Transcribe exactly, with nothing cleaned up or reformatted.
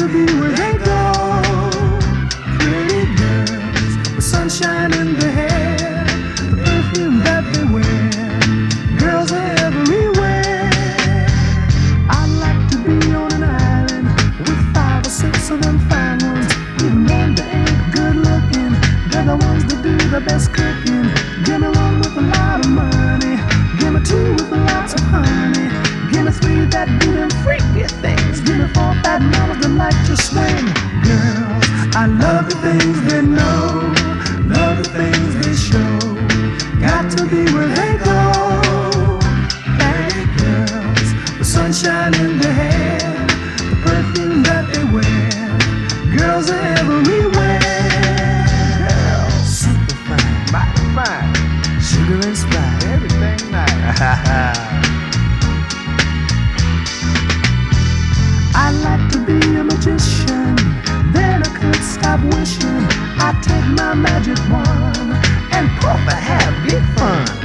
to be where they go. Pretty girls with sunshine in their hair, the perfume that they wear. Girls are everywhere. I'd like to be on an island with five or six of them fine ones. Even when they ain't good looking, they're the ones that do the best cooking. Give me one with a lot of money, give me two with lots of honey, give me three that do them freaky things, give me four fat mamas that like to swing. Girls, I love the things they know, love the things they show. Got to be where they go. Pretty girls with sunshine in their hair, the perfume that they wear. Girls are everywhere. Girls, super fine, mighty fine, sugar and spice, everything nice. I'd like to be a magician, then I could stop wishing. I'd take my magic wand and puff a hair, big fun.